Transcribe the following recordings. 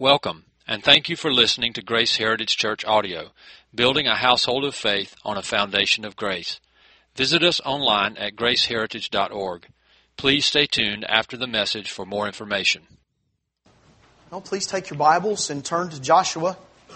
Welcome, and thank you for listening to Grace Heritage Church audio, building a household of faith on a foundation of grace. Visit us online at graceheritage.org. Please stay tuned after the message for more information. Well, please take your Bibles and turn to Joshua.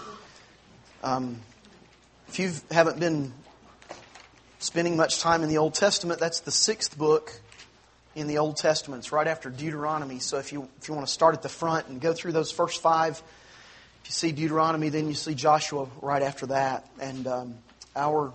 If you haven't been spending much time in the Old Testament, that's the sixth book in the Old Testament. It's right after Deuteronomy. So if you want to start at the front and go through those first five, if you see Deuteronomy, then you see Joshua right after that. And our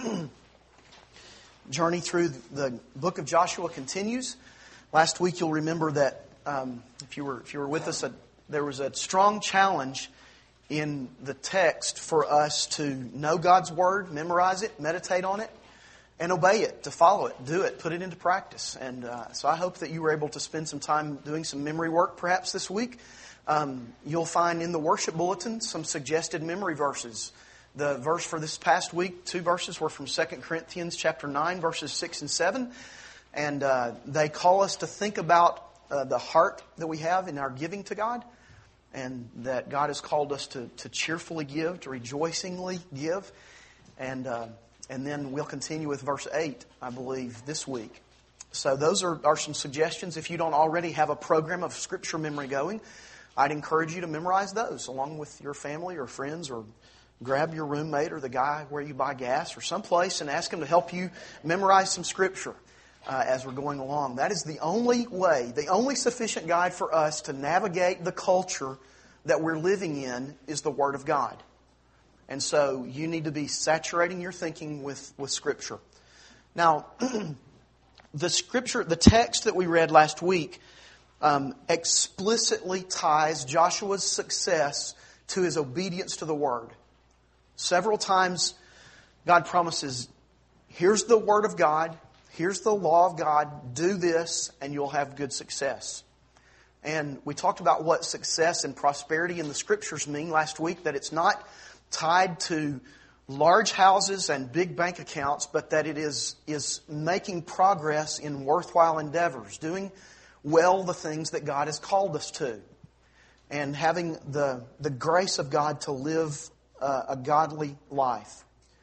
journey through the book of Joshua continues. Last week you'll remember that if you were with us, there was a strong challenge in the text for us to know God's Word, memorize it, meditate on it, and obey it, to follow it, do it, put it into practice. And so I hope that you were able to spend some time doing some memory work perhaps this week. You'll find in the worship bulletin some suggested memory verses. The verse for this past week, 2 verses, were from 2 Corinthians chapter 9, verses 6 and 7. And they call us to think about the heart that we have in our giving to God, and that God has called us to cheerfully give, to rejoicingly give. And then we'll continue with verse 8, I believe, this week. So those are some suggestions. If you don't already have a program of Scripture memory going, I'd encourage you to memorize those along with your family or friends, or grab your roommate or the guy where you buy gas or someplace and ask him to help you memorize some Scripture as we're going along. That is the only way, the only sufficient guide for us to navigate the culture that we're living in is the Word of God. And so you need to be saturating your thinking with Scripture. Now, the text that we read last week explicitly ties Joshua's success to his obedience to the Word. Several times God promises, here's the Word of God, here's the law of God, do this and you'll have good success. And we talked about what success and prosperity in the Scriptures mean last week, that it's not tied to large houses and big bank accounts, but that it is making progress in worthwhile endeavors, doing well the things that God has called us to, and having the grace of God to live a godly life.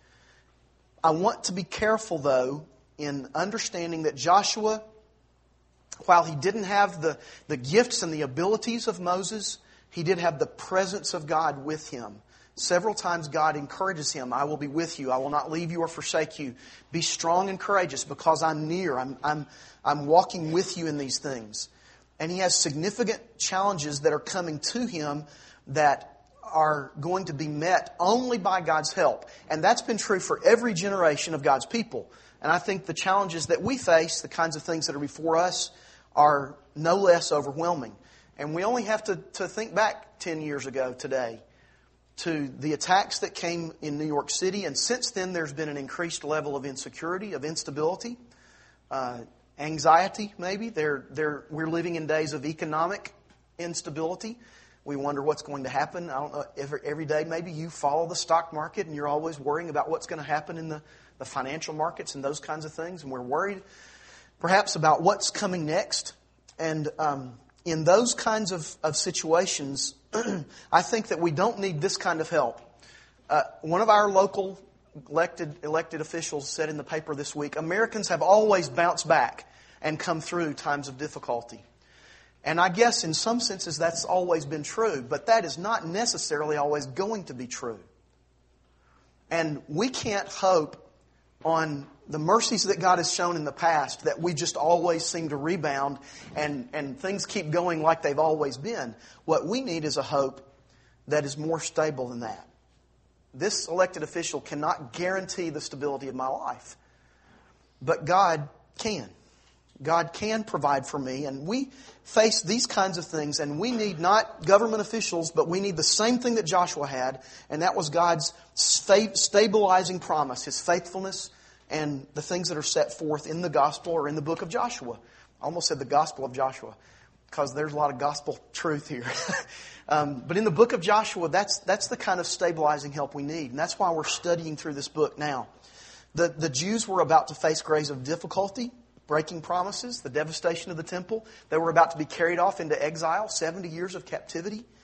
I want to be careful, though, in understanding that Joshua, while he didn't have the gifts and the abilities of Moses, he did have the presence of God with him. Several times God encourages him, I will be with you, I will not leave you or forsake you. Be strong and courageous because I'm near, I'm walking with you in these things. And he has significant challenges that are coming to him that are going to be met only by God's help. And that's been true for every generation of God's people. And I think the challenges that we face, the kinds of things that are before us, are no less overwhelming. And we only have to think back 10 years ago today to the attacks that came in New York City. And since then, there's been an increased level of insecurity, of instability, anxiety maybe. We're living in days of economic instability. We wonder what's going to happen. I don't know, every day maybe you follow the stock market and you're always worrying about what's going to happen in the financial markets and those kinds of things. And we're worried perhaps about what's coming next. And in those kinds of situations, I think that we don't need this kind of help. One of our local elected officials said in the paper this week, Americans have always bounced back and come through times of difficulty. And I guess in some senses that's always been true, but that is not necessarily always going to be true. And we can't hope on the mercies that God has shown in the past that we just always seem to rebound and things keep going like they've always been. What we need is a hope that is more stable than that. This elected official cannot guarantee the stability of my life, but God can. God can provide for me, and we face these kinds of things, and we need not government officials, but we need the same thing that Joshua had, and that was God's stabilizing promise, His faithfulness, and the things that are set forth in the gospel or in the book of Joshua. I almost said the gospel of Joshua, because there's a lot of gospel truth here. But in the book of Joshua, that's the kind of stabilizing help we need, and that's why we're studying through this book now. The Jews were about to face grades of difficulty, breaking promises, the devastation of the temple. They were about to be carried off into exile, 70 years of captivity.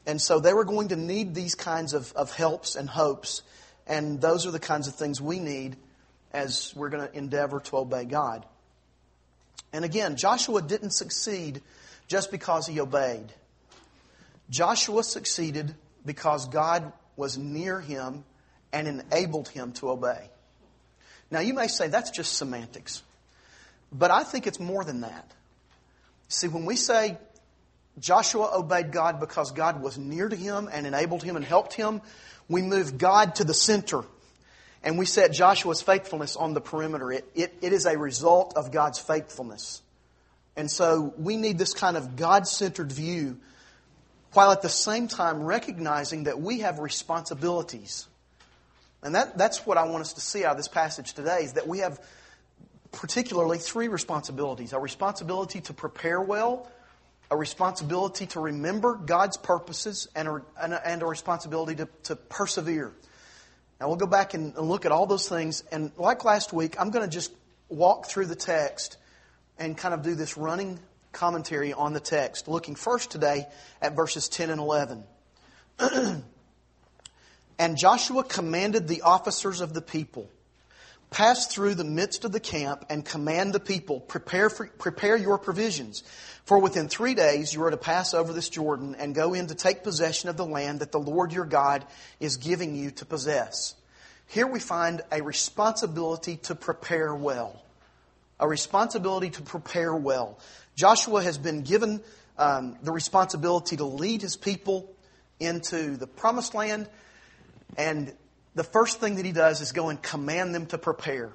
And so they were going to need these kinds of helps and hopes. And those are the kinds of things we need as we're going to endeavor to obey God. And again, Joshua didn't succeed just because he obeyed. Joshua succeeded because God was near him and enabled him to obey. Now you may say that's just semantics. But I think it's more than that. See, when we say Joshua obeyed God because God was near to him and enabled him and helped him, we move God to the center. And we set Joshua's faithfulness on the perimeter. It is a result of God's faithfulness. And so we need this kind of God-centered view, while at the same time recognizing that we have responsibilities. And that's what I want us to see out of this passage today, is that we have particularly three responsibilities. A responsibility to prepare well, a responsibility to remember God's purposes, and a responsibility to persevere. Now we'll go back and look at all those things. And like last week, I'm going to just walk through the text and kind of do this running commentary on the text, looking first today at verses 10 and 11. And Joshua commanded the officers of the people, pass through the midst of the camp and command the people, prepare your provisions. For within 3 days you are to pass over this Jordan and go in to take possession of the land that the Lord your God is giving you to possess. Here we find a responsibility to prepare well. A responsibility to prepare well. Joshua has been given the responsibility to lead his people into the promised land, and the first thing that he does is go and command them to prepare.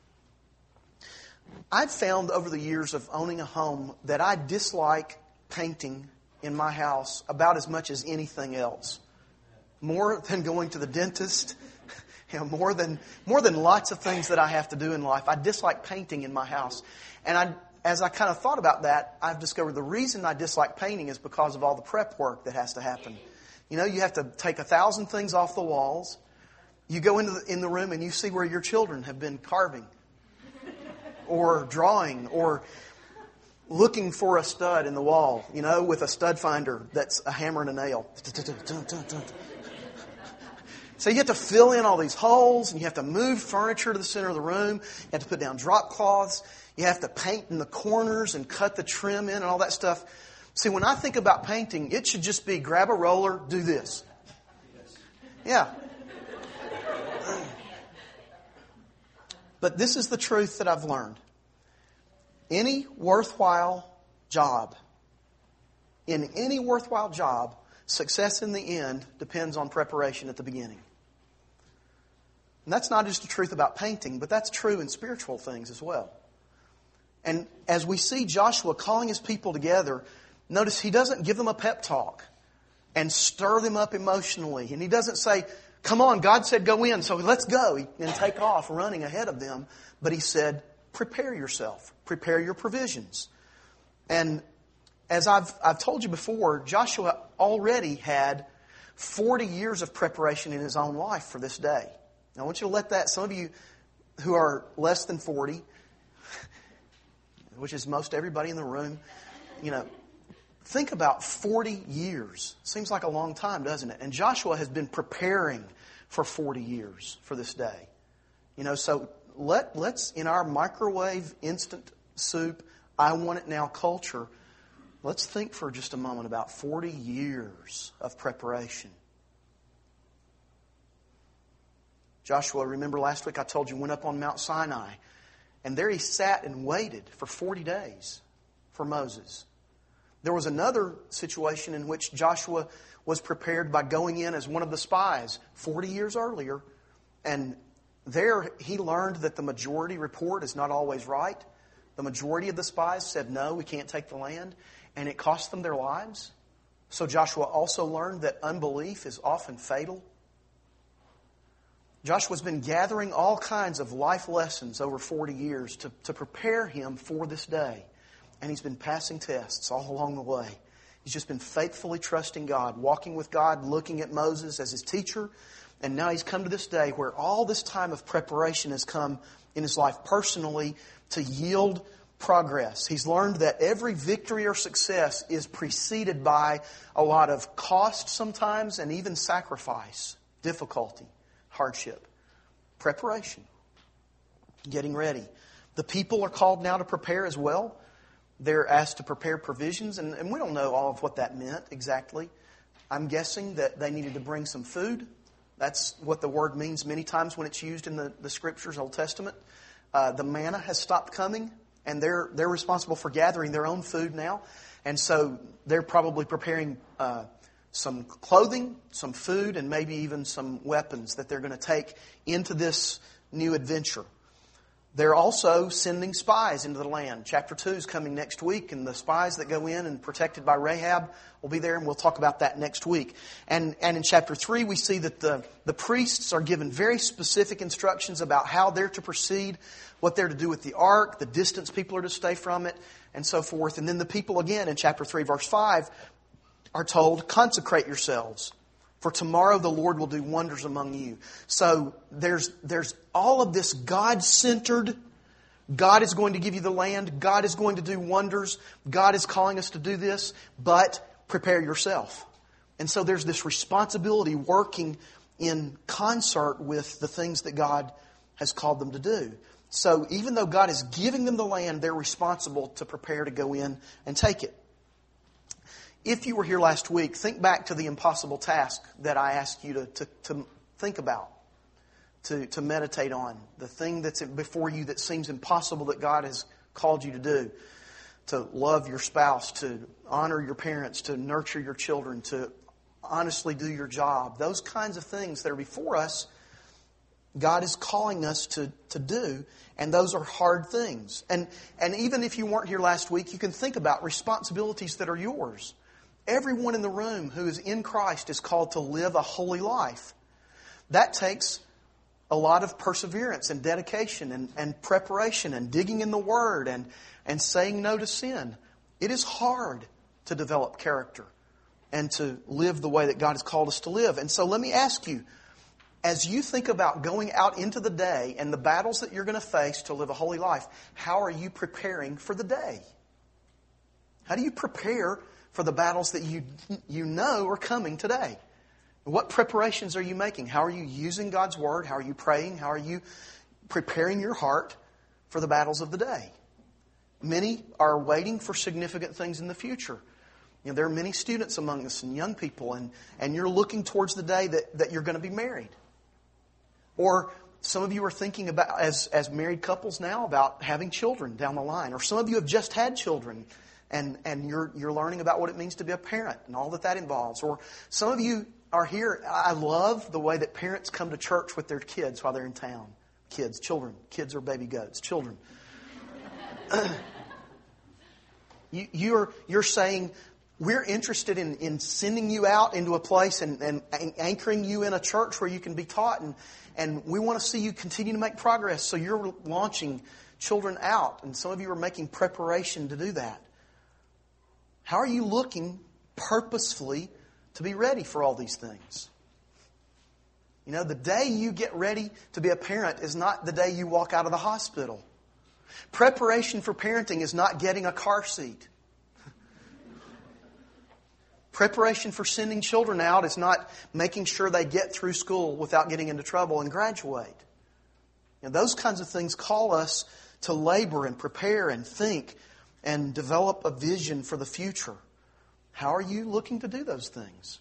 I've found over the years of owning a home that I dislike painting in my house about as much as anything else. More than going to the dentist, more than lots of things that I have to do in life. I dislike painting in my house. And as I kind of thought about that, I've discovered the reason I dislike painting is because of all the prep work that has to happen. You know, you have to take 1,000 things off the walls. You go in the room and you see where your children have been carving or drawing or looking for a stud in the wall, you know, with a stud finder that's a hammer and a nail. So you have to fill in all these holes, and you have to move furniture to the center of the room. You have to put down drop cloths. You have to paint in the corners and cut the trim in and all that stuff. See, when I think about painting, it should just be grab a roller, do this. Yeah. But this is the truth that I've learned. Any worthwhile job, success in the end depends on preparation at the beginning. And that's not just a truth about painting, but that's true in spiritual things as well. And as we see Joshua calling his people together, notice he doesn't give them a pep talk and stir them up emotionally. And he doesn't say, come on, God said go in, so let's go, and take off running ahead of them. But he said, prepare yourself. Prepare your provisions. And as I've told you before, Joshua already had 40 years of preparation in his own life for this day. Now I want you to let that, some of you who are less than 40, which is most everybody in the room, you know, think about 40 years. Seems like a long time, doesn't it? And Joshua has been preparing for 40 years for this day. You know, so let's, in our microwave instant soup, I want it now culture, let's think for just a moment about 40 years of preparation. Joshua, remember last week I told you, went up on Mount Sinai. And there he sat and waited for 40 days for Moses. There was another situation in which Joshua was prepared by going in as one of the spies 40 years earlier. And there he learned that the majority report is not always right. The majority of the spies said, no, we can't take the land. And it cost them their lives. So Joshua also learned that unbelief is often fatal. Joshua's been gathering all kinds of life lessons over 40 years to prepare him for this day. And he's been passing tests all along the way. He's just been faithfully trusting God, walking with God, looking at Moses as his teacher. And now he's come to this day where all this time of preparation has come in his life personally to yield progress. He's learned that every victory or success is preceded by a lot of cost sometimes and even sacrifice, difficulty, hardship, preparation, getting ready. The people are called now to prepare as well. They're asked to prepare provisions, and we don't know all of what that meant exactly. I'm guessing that they needed to bring some food. That's what the word means many times when it's used in the Scriptures, Old Testament. The manna has stopped coming, and they're responsible for gathering their own food now. And so they're probably preparing some clothing, some food, and maybe even some weapons that they're going to take into this new adventure. They're also sending spies into the land. Chapter 2 is coming next week, and the spies that go in and protected by Rahab will be there, and we'll talk about that next week. And in chapter 3, we see that the priests are given very specific instructions about how they're to proceed, what they're to do with the ark, the distance people are to stay from it, and so forth. And then the people again in chapter 3, verse 5, are told, consecrate yourselves, for tomorrow the Lord will do wonders among you. So there's all of this God-centered, God is going to give you the land, God is going to do wonders, God is calling us to do this, but prepare yourself. And so there's this responsibility working in concert with the things that God has called them to do. So even though God is giving them the land, they're responsible to prepare to go in and take it. If you were here last week, think back to the impossible task that I asked you to think about, to meditate on. The thing that's before you that seems impossible that God has called you to do. To love your spouse, to honor your parents, to nurture your children, to honestly do your job. Those kinds of things that are before us, God is calling us to do, and those are hard things. And even if you weren't here last week, you can think about responsibilities that are yours. Everyone in the room who is in Christ is called to live a holy life. That takes a lot of perseverance and dedication and preparation and digging in the Word and saying no to sin. It is hard to develop character and to live the way that God has called us to live. And so let me ask you, as you think about going out into the day and the battles that you're going to face to live a holy life, how are you preparing for the day? How do you prepare for the battles that you know are coming today? What preparations are you making? How are you using God's Word? How are you praying? How are you preparing your heart for the battles of the day? Many are waiting for significant things in the future. You know, there are many students among us and young people, and you're looking towards the day that you're going to be married. Or some of you are thinking about, as married couples now, about having children down the line. Or some of you have just had children, and you're learning about what it means to be a parent and all that involves. Or some of you are here. I love the way that parents come to church with their kids while they're in town. Children. Kids are baby goats. Children. You're saying, we're interested in sending you out into a place and anchoring you in a church where you can be taught. And we want to see you continue to make progress. So you're launching children out. And some of you are making preparation to do that. How are you looking purposefully to be ready for all these things? You know, the day you get ready to be a parent is not the day you walk out of the hospital. Preparation for parenting is not getting a car seat. Preparation for sending children out is not making sure they get through school without getting into trouble and graduate. You know, those kinds of things call us to labor and prepare and think and develop a vision for the future. How are you looking to do those things?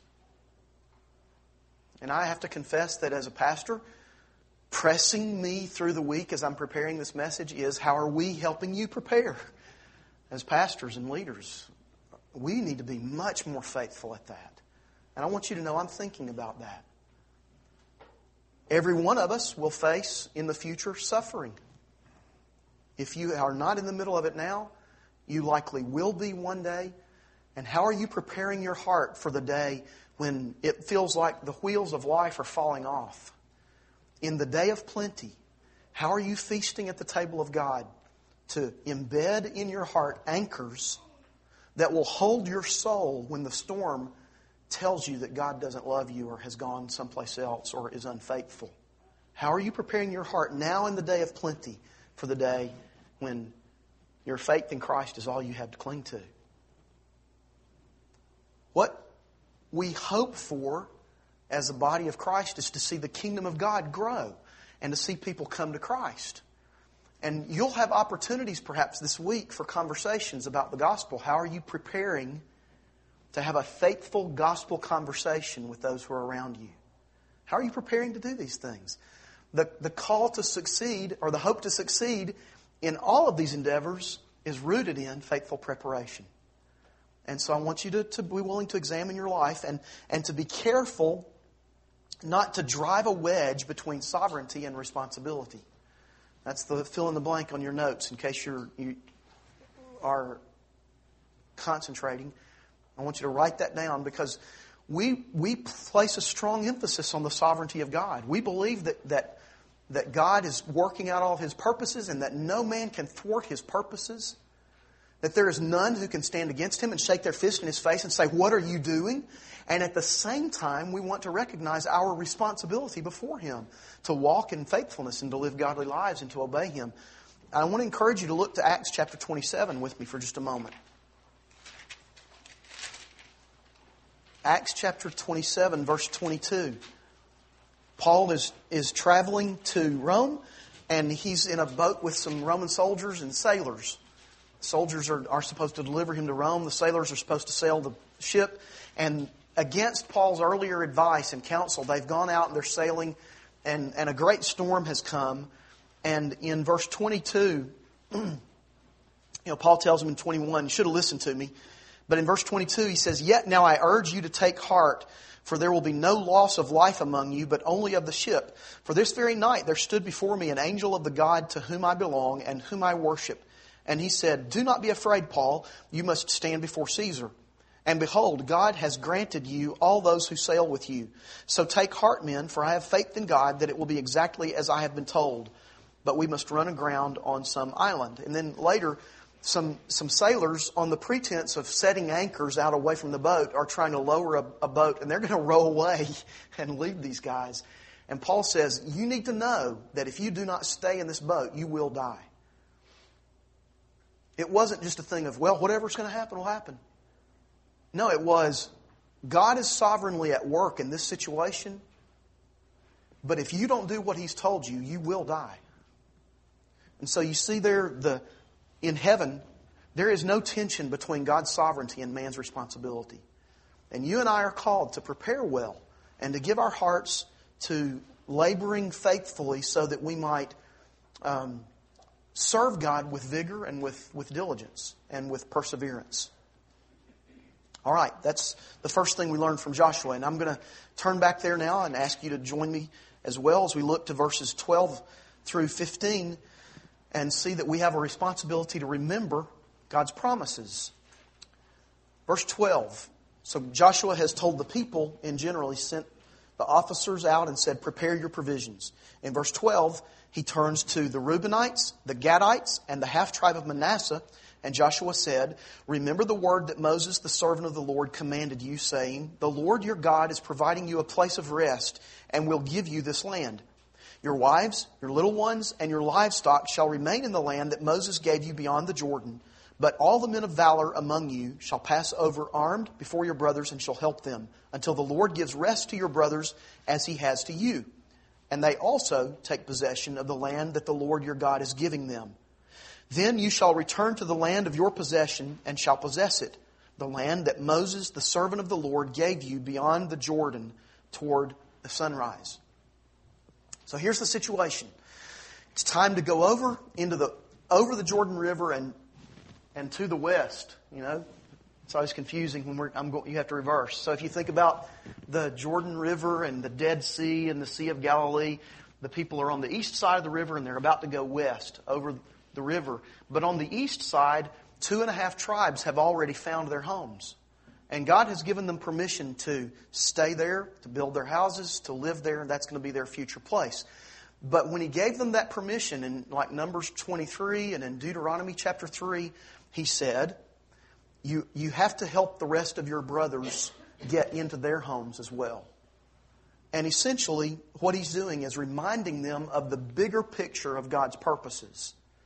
And I have to confess that as a pastor, pressing me through the week as I'm preparing this message is, how are we helping you prepare as pastors and leaders? We need to be much more faithful at that. And I want you to know I'm thinking about that. Every one of us will face in the future suffering. If you are not in the middle of it now, you likely will be one day. And how are you preparing your heart for the day when it feels like the wheels of life are falling off? In the day of plenty, how are you feasting at the table of God to embed in your heart anchors that will hold your soul when the storm tells you that God doesn't love you or has gone someplace else or is unfaithful? How are you preparing your heart now in the day of plenty for the day when Your faith in Christ is all you have to cling to. What we hope for as a body of Christ is to see the kingdom of God grow and to see people come to Christ. And you'll have opportunities perhaps this week for conversations about the gospel. How are you preparing to have a faithful gospel conversation with those who are around you? How are you preparing to do these things? The call to succeed, or the hope to succeed in all of these endeavors, is rooted in faithful preparation. And so I want you to be willing to examine your life and to be careful not to drive a wedge between sovereignty and responsibility. That's the fill in the blank on your notes in case you are concentrating. I want you to write that down, because we place a strong emphasis on the sovereignty of God. We believe that God is working out all of His purposes and that no man can thwart His purposes. That there is none who can stand against Him and shake their fist in His face and say, "What are you doing?" And at the same time, we want to recognize our responsibility before Him to walk in faithfulness and to live godly lives and to obey Him. I want to encourage you to look to Acts chapter 27 with me for just a moment. Acts chapter 27, verse 22. Paul is traveling to Rome, and he's in a boat with some Roman soldiers and sailors. Soldiers are supposed to deliver him to Rome. The sailors are supposed to sail the ship. And against Paul's earlier advice and counsel, they've gone out and they're sailing, and a great storm has come. And in verse 22, Paul tells them in 21, you should have listened to me. But in verse 22, he says, "Yet now I urge you to take heart, for there will be no loss of life among you, but only of the ship. For this very night there stood before me an angel of the God to whom I belong and whom I worship. And he said, 'Do not be afraid, Paul. You must stand before Caesar. And behold, God has granted you all those who sail with you. So take heart, men, for I have faith in God that it will be exactly as I have been told. But we must run aground on some island.'" And then later, some sailors, on the pretense of setting anchors out away from the boat, are trying to lower a boat, and they're going to row away and leave these guys. And Paul says, you need to know that if you do not stay in this boat, you will die. It wasn't just a thing of, well, whatever's going to happen will happen. No, it was, God is sovereignly at work in this situation, but if you don't do what He's told you, you will die. And so you see there, in heaven, there is no tension between God's sovereignty and man's responsibility. And you and I are called to prepare well and to give our hearts to laboring faithfully so that we might serve God with vigor and with diligence and with perseverance. All right, that's the first thing we learned from Joshua. And I'm going to turn back there now and ask you to join me as well as we look to verses 12 through 15 and see that we have a responsibility to remember God's promises. Verse 12. So Joshua has told the people in general, he sent the officers out and said, "Prepare your provisions." In verse 12, he turns to the Reubenites, the Gadites, and the half-tribe of Manasseh. And Joshua said, "Remember the word that Moses, the servant of the Lord, commanded you, saying, 'The Lord your God is providing you a place of rest and will give you this land. Your wives, your little ones, and your livestock shall remain in the land that Moses gave you beyond the Jordan. But all the men of valor among you shall pass over armed before your brothers and shall help them, until the Lord gives rest to your brothers as He has to you. And they also take possession of the land that the Lord your God is giving them. Then you shall return to the land of your possession and shall possess it, the land that Moses, the servant of the Lord, gave you beyond the Jordan toward the sunrise.'" So here's the situation. It's time to go over the Jordan River and to the west. You know, it's always confusing when you have to reverse. So if you think about the Jordan River and the Dead Sea and the Sea of Galilee, the people are on the east side of the river and they're about to go west over the river. But on the east side, 2.5 tribes have already found their homes. And God has given them permission to stay there, to build their houses, to live there, and that's going to be their future place. But when He gave them that permission in like Numbers 23 and in Deuteronomy chapter 3, He said, you have to help the rest of your brothers get into their homes as well. And essentially, what He's doing is reminding them of the bigger picture of God's purposes.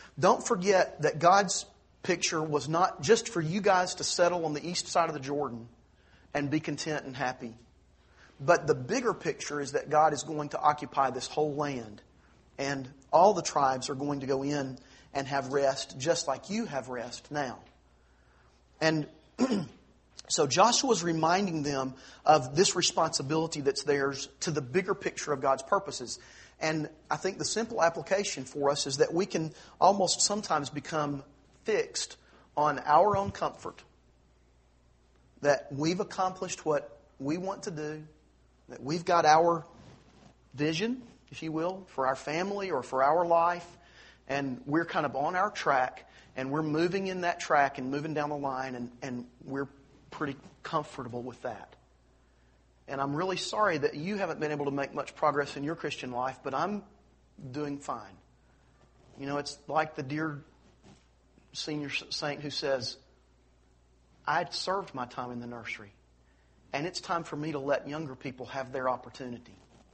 Don't forget that God's picture was not just for you guys to settle on the east side of the Jordan and be content and happy. But the bigger picture is that God is going to occupy this whole land. And all the tribes are going to go in and have rest just like you have rest now. And so Joshua is reminding them of this responsibility that's theirs to the bigger picture of God's purposes. And I think the simple application for us is that we can almost sometimes become fixed on our own comfort. That we've accomplished what we want to do. That we've got our vision, if you will, for our family or for our life. And we're kind of on our track. And we're moving in that track and moving down the line. And we're pretty comfortable with that. And I'm really sorry that you haven't been able to make much progress in your Christian life, but I'm doing fine. You know, it's like the dear senior saint who says, I served my time in the nursery, and it's time for me to let younger people have their opportunity.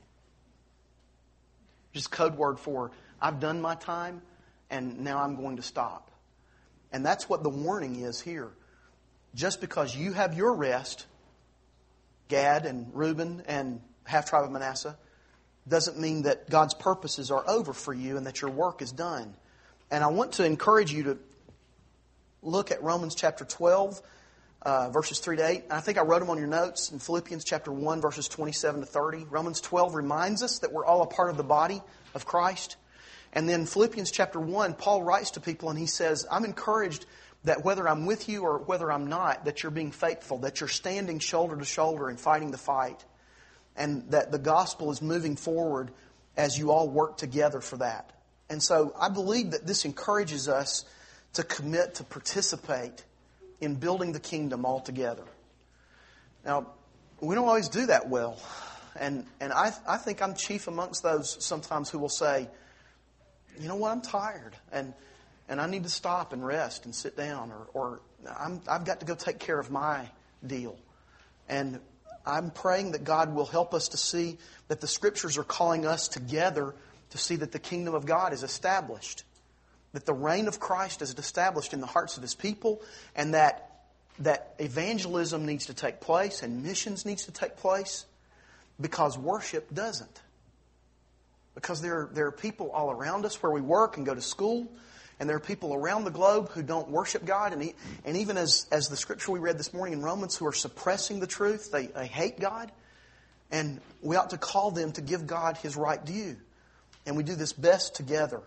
Just code word for, I've done my time, and now I'm going to stop. And that's what the warning is here. Just because you have your rest, Gad and Reuben and half-tribe of Manasseh, doesn't mean that God's purposes are over for you and that your work is done. And I want to encourage you to look at Romans chapter 12, verses 3 to 8. I think I wrote them on your notes in Philippians chapter 1, verses 27 to 30. Romans 12 reminds us that we're all a part of the body of Christ. And then Philippians chapter 1, Paul writes to people and he says, I'm encouraged that whether I'm with you or whether I'm not, that you're being faithful, that you're standing shoulder to shoulder and fighting the fight. And that the gospel is moving forward as you all work together for that. And so I believe that this encourages us to commit to participate in building the kingdom all together. Now, we don't always do that well. And I think I'm chief amongst those sometimes who will say, you know what, I'm tired. And I need to stop and rest and sit down. Or I've got to go take care of my deal. And I'm praying that God will help us to see that the Scriptures are calling us together to see that the kingdom of God is established. That the reign of Christ is established in the hearts of His people. And that evangelism needs to take place and missions needs to take place. Because worship doesn't. Because there are people all around us where we work and go to school. And there are people around the globe who don't worship God. And even as the scripture we read this morning in Romans, who are suppressing the truth, they hate God. And we ought to call them to give God His right due. And we do this best together.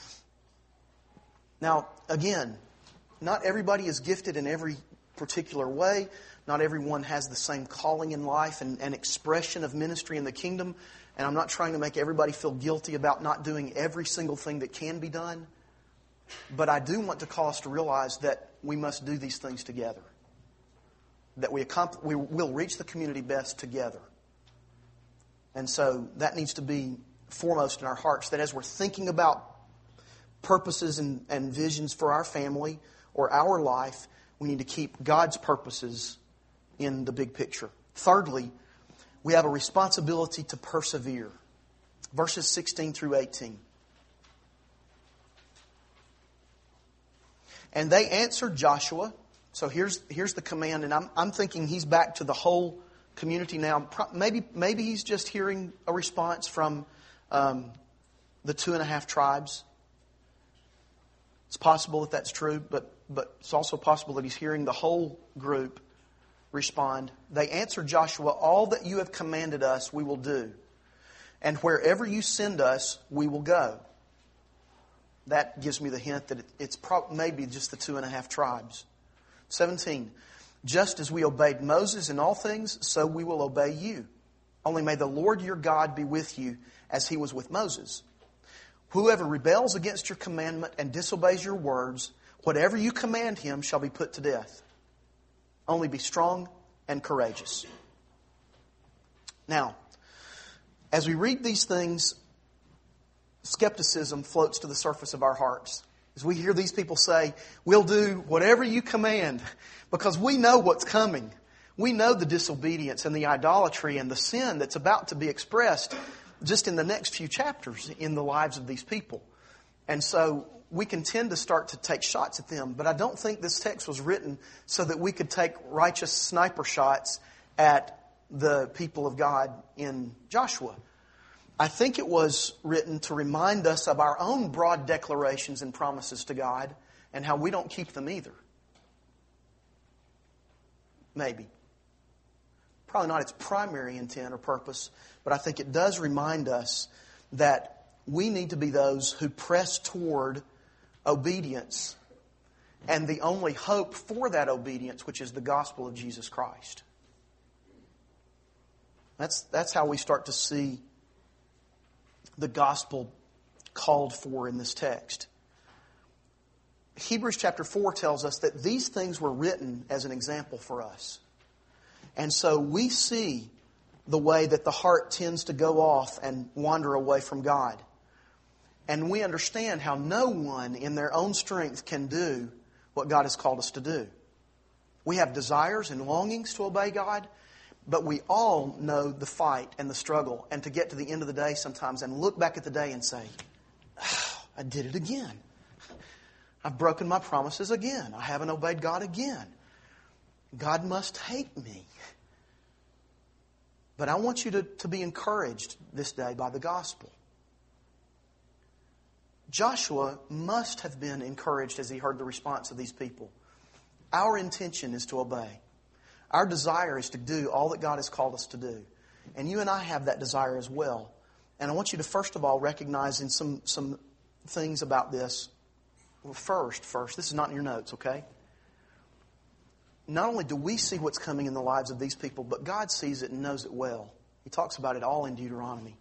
Now, again, not everybody is gifted in every particular way. Not everyone has the same calling in life and expression of ministry in the kingdom. And I'm not trying to make everybody feel guilty about not doing every single thing that can be done. But I do want to call us to realize that we must do these things together. That we will reach the community best together. And so that needs to be foremost in our hearts. That as we're thinking about purposes and visions for our family or our life, we need to keep God's purposes in the big picture. Thirdly, we have a responsibility to persevere. Verses 16 through 18. And they answered Joshua. So here's the command, and I'm thinking he's back to the whole community now. Maybe he's just hearing a response from the 2.5 tribes. It's possible that that's true, but it's also possible that he's hearing the whole group respond. They answered Joshua, all that you have commanded us we will do, and wherever you send us we will go. That gives me the hint that it's maybe just the 2.5 tribes. 17. Just as we obeyed Moses in all things, so we will obey you. Only may the Lord your God be with you as He was with Moses. Whoever rebels against your commandment and disobeys your words, whatever you command him shall be put to death. Only be strong and courageous. Now, as we read these things, skepticism floats to the surface of our hearts. As we hear these people say, we'll do whatever you command, because we know what's coming. We know the disobedience and the idolatry and the sin that's about to be expressed just in the next few chapters in the lives of these people. And so we can tend to start to take shots at them. But I don't think this text was written so that we could take righteous sniper shots at the people of God in Joshua. I think it was written to remind us of our own broad declarations and promises to God and how we don't keep them either. Maybe. Probably not its primary intent or purpose, but I think it does remind us that we need to be those who press toward obedience and the only hope for that obedience, which is the gospel of Jesus Christ. That's how we start to see the gospel called for in this text. Hebrews chapter 4 tells us that these things were written as an example for us. And so we see the way that the heart tends to go off and wander away from God. And we understand how no one in their own strength can do what God has called us to do. We have desires and longings to obey God, but we all know the fight and the struggle, and to get to the end of the day sometimes and look back at the day and say, oh, I did it again. I've broken my promises again. I haven't obeyed God again. God must hate me. But I want you to be encouraged this day by the gospel. Joshua must have been encouraged as he heard the response of these people. Our intention is to obey. Our desire is to do all that God has called us to do. And you and I have that desire as well. And I want you to first of all recognize in some things about this. Well, first, this is not in your notes, okay? Not only do we see what's coming in the lives of these people, but God sees it and knows it well. He talks about it all in Deuteronomy.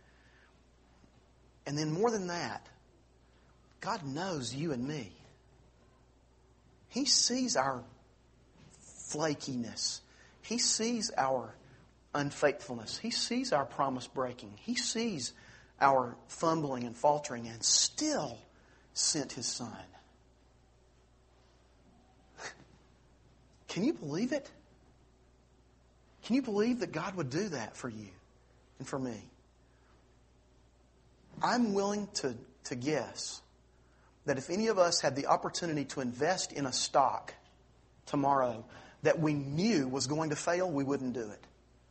And then more than that, God knows you and me. He sees our flakiness. He sees our unfaithfulness. He sees our promise breaking. He sees our fumbling and faltering, and still sent His Son. Can you believe it? Can you believe that God would do that for you and for me? I'm willing to guess that if any of us had the opportunity to invest in a stock tomorrow that we knew was going to fail, we wouldn't do it.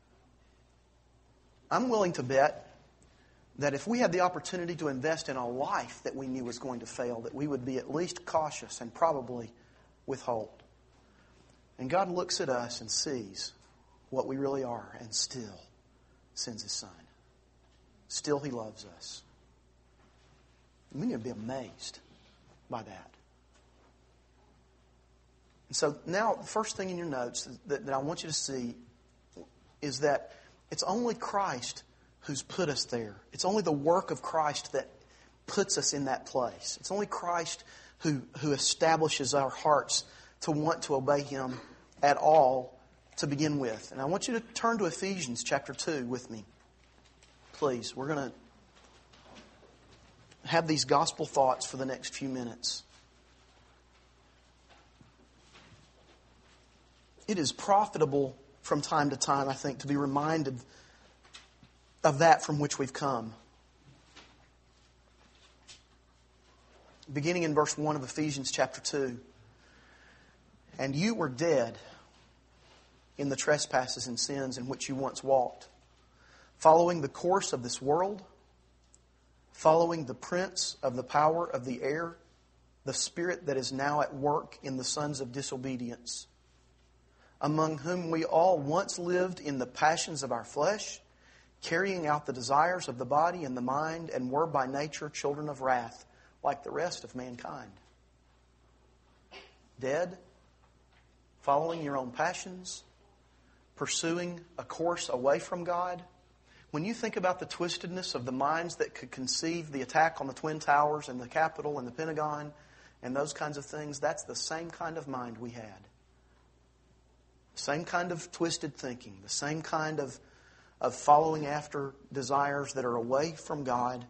I'm willing to bet that if we had the opportunity to invest in a life that we knew was going to fail, that we would be at least cautious and probably withhold. And God looks at us and sees what we really are and still sends His Son. Still He loves us. We need to be amazed by that. And so now, the first thing in your notes that I want you to see is that it's only Christ who's put us there. It's only the work of Christ that puts us in that place. It's only Christ who establishes our hearts to want to obey Him at all to begin with. And I want you to turn to Ephesians chapter 2 with me. Please, we're going to have these gospel thoughts for the next few minutes. It is profitable from time to time, I think, to be reminded of that from which we've come. Beginning in verse 1 of Ephesians chapter 2. And you were dead in the trespasses and sins in which you once walked, following the course of this world, following the prince of the power of the air, the spirit that is now at work in the sons of disobedience, among whom we all once lived in the passions of our flesh, carrying out the desires of the body and the mind, and were by nature children of wrath, like the rest of mankind. Dead, following your own passions, pursuing a course away from God. When you think about the twistedness of the minds that could conceive the attack on the Twin Towers and the Capitol and the Pentagon and those kinds of things, that's the same kind of mind we had. The same kind of twisted thinking, the same kind of following after desires that are away from God.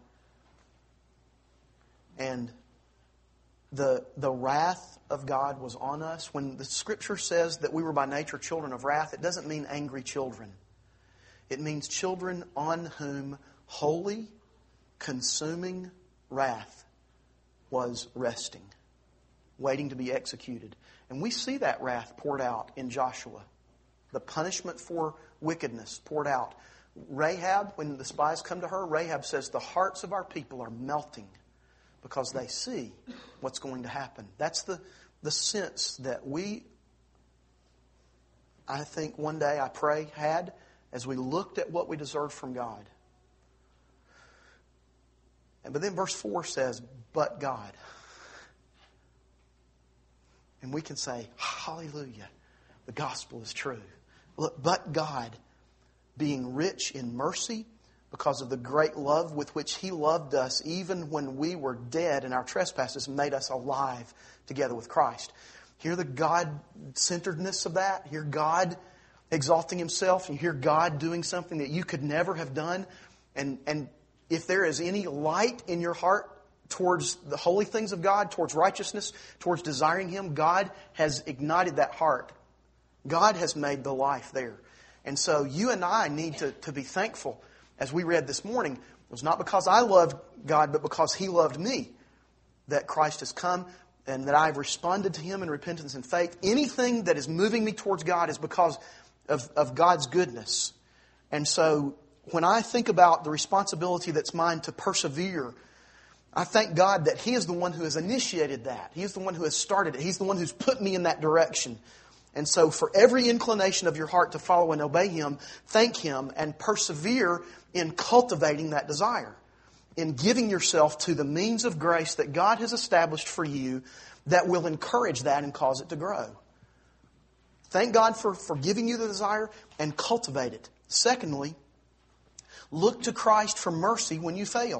And the wrath of God was on us. When the Scripture says that we were by nature children of wrath, it doesn't mean angry children. It means children on whom holy, consuming wrath was resting, waiting to be executed. And we see that wrath poured out in Joshua. The punishment for wickedness poured out. Rahab, when the spies come to her, Rahab says, the hearts of our people are melting because they see what's going to happen. That's the sense that we, I think one day, I pray, had as we looked at what we deserved from God. But then verse 4 says, but God. And we can say, hallelujah, the gospel is true. Look, but God, being rich in mercy, because of the great love with which He loved us, even when we were dead in our trespasses, made us alive together with Christ. Hear the God-centeredness of that. Hear God exalting Himself. You hear God doing something that you could never have done. And if there is any light in your heart towards the holy things of God, towards righteousness, towards desiring Him, God has ignited that heart. God has made the life there. And so you and I need to be thankful. As we read this morning, it was not because I loved God, but because He loved me, that Christ has come and that I've responded to Him in repentance and faith. Anything that is moving me towards God is because of God's goodness. And so when I think about the responsibility that's mine to persevere, I thank God that He is the one who has initiated that. He is the one who has started it. He's the one who's put me in that direction. And so for every inclination of your heart to follow and obey Him, thank Him and persevere in cultivating that desire, in giving yourself to the means of grace that God has established for you that will encourage that and cause it to grow. Thank God for giving you the desire and cultivate it. Secondly, look to Christ for mercy when you fail.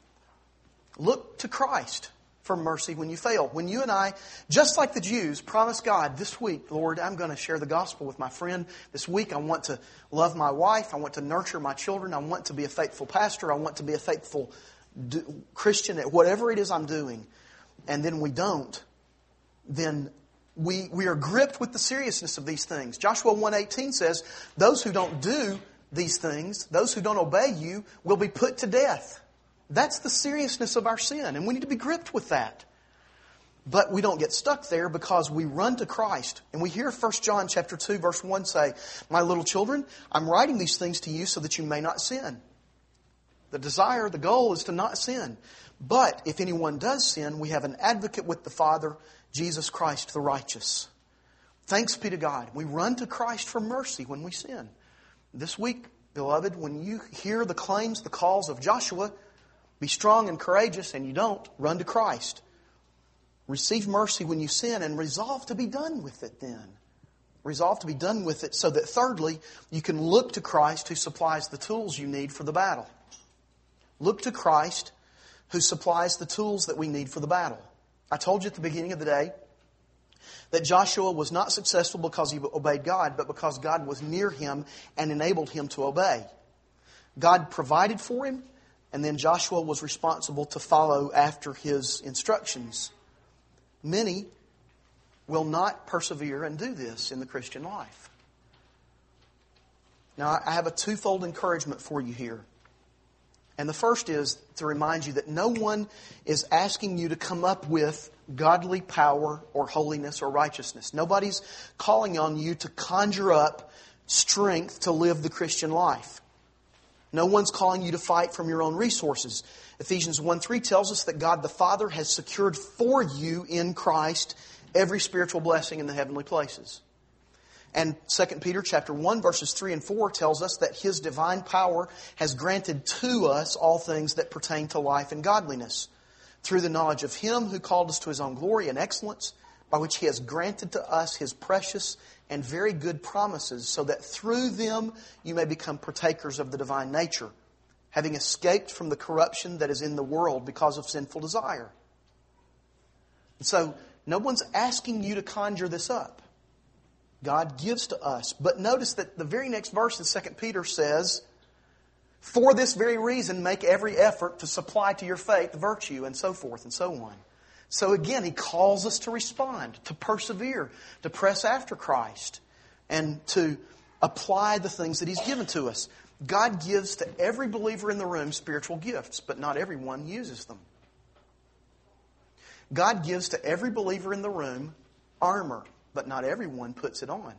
Look to Christ for mercy when you fail. When you and I, just like the Jews, promise God, this week, Lord, I'm going to share the gospel with my friend. This week I want to love my wife. I want to nurture my children. I want to be a faithful pastor. I want to be a faithful Christian at whatever it is I'm doing. And then we don't. Then we are gripped with the seriousness of these things. Joshua 1:18 says, those who don't do these things, those who don't obey you, will be put to death. That's the seriousness of our sin, and we need to be gripped with that. But we don't get stuck there because we run to Christ. And we hear 1 John chapter 2, verse 1 say, my little children, I'm writing these things to you so that you may not sin. The desire, the goal is to not sin. But if anyone does sin, we have an advocate with the Father, Jesus Christ the righteous. Thanks be to God. We run to Christ for mercy when we sin. This week, beloved, when you hear the claims, the calls of Joshua, be strong and courageous, and you don't, run to Christ. Receive mercy when you sin and resolve to be done with it then. Resolve to be done with it so that thirdly, you can look to Christ who supplies the tools you need for the battle. Look to Christ who supplies the tools that we need for the battle. I told you at the beginning of the day that Joshua was not successful because he obeyed God, but because God was near him and enabled him to obey. God provided for him, and then Joshua was responsible to follow after his instructions. Many will not persevere and do this in the Christian life. Now, I have a twofold encouragement for you here. And the first is to remind you that no one is asking you to come up with godly power or holiness or righteousness. Nobody's calling on you to conjure up strength to live the Christian life. No one's calling you to fight from your own resources. Ephesians 1:3 tells us that God the Father has secured for you in Christ every spiritual blessing in the heavenly places. And 2 Peter chapter 1 verses 3 and 4 tells us that His divine power has granted to us all things that pertain to life and godliness, through the knowledge of Him who called us to His own glory and excellence, by which He has granted to us His precious and very good promises, so that through them you may become partakers of the divine nature, having escaped from the corruption that is in the world because of sinful desire. And so, no one's asking you to conjure this up. God gives to us. But notice that the very next verse in 2 Peter says, for this very reason, make every effort to supply to your faith virtue, and so forth and so on. So again, He calls us to respond, to persevere, to press after Christ, and to apply the things that He's given to us. God gives to every believer in the room spiritual gifts, but not everyone uses them. God gives to every believer in the room armor, but not everyone puts it on.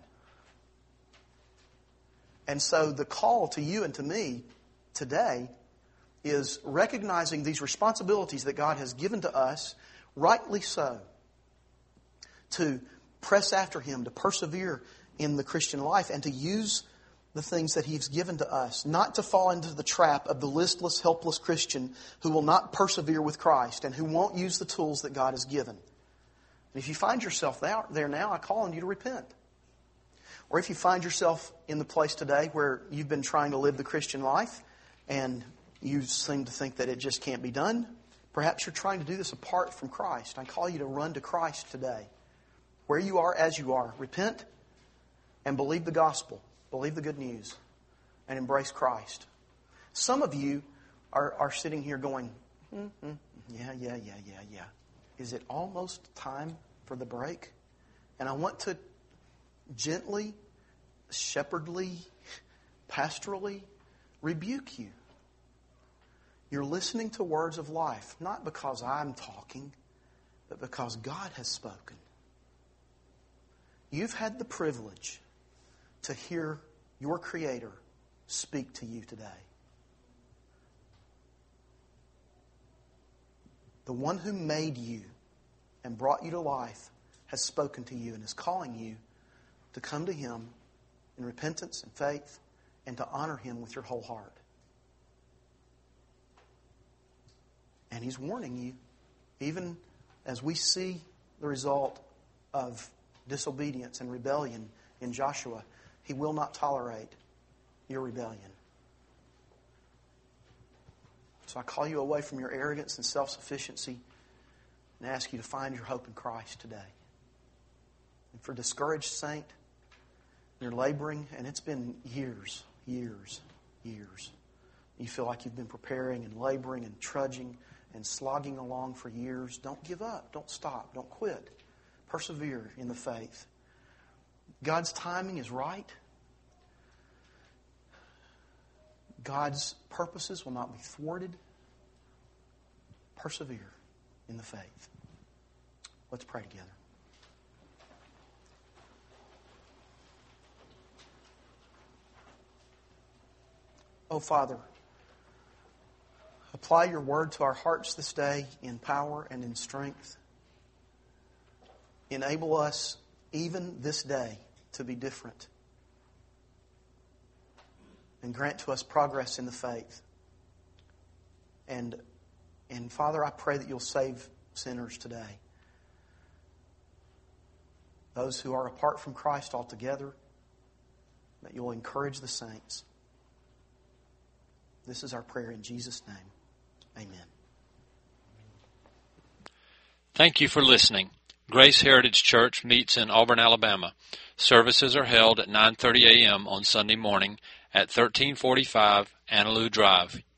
And so the call to you and to me today is recognizing these responsibilities that God has given to us, rightly so, to press after Him, to persevere in the Christian life, and to use the things that He's given to us, not to fall into the trap of the listless, helpless Christian who will not persevere with Christ and who won't use the tools that God has given. And if you find yourself there now, I call on you to repent. Or if you find yourself in the place today where you've been trying to live the Christian life and you seem to think that it just can't be done, perhaps you're trying to do this apart from Christ. I call you to run to Christ today. Where you are, as you are, repent and believe the gospel. Believe the good news and embrace Christ. Some of you are sitting here going, yeah. Is it almost time for the break? And I want to gently, shepherdly, pastorally rebuke you. You're listening to words of life, not because I'm talking, but because God has spoken. You've had the privilege to hear your Creator speak to you today. The one who made you and brought you to life has spoken to you and is calling you to come to Him in repentance and faith and to honor Him with your whole heart. And He's warning you, even as we see the result of disobedience and rebellion in Joshua, He will not tolerate your rebellion. So I call you away from your arrogance and self-sufficiency and ask you to find your hope in Christ today. And for discouraged saint, you're laboring, and it's been years. You feel like you've been preparing and laboring and trudging and slogging along for years. Don't give up. Don't stop. Don't quit. Persevere in the faith. God's timing is right. God's purposes will not be thwarted. Persevere in the faith. Let's pray together. Oh, Father, apply your word to our hearts this day in power and in strength. Enable us, even this day, to be different. And grant to us progress in the faith. And Father, I pray that you'll save sinners today. Those who are apart from Christ altogether, that you'll encourage the saints. This is our prayer in Jesus' name. Amen. Thank you for listening. Grace Heritage Church meets in Auburn, Alabama. Services are held at 9:30 a.m. on Sunday morning at 1345 Annaloo Drive,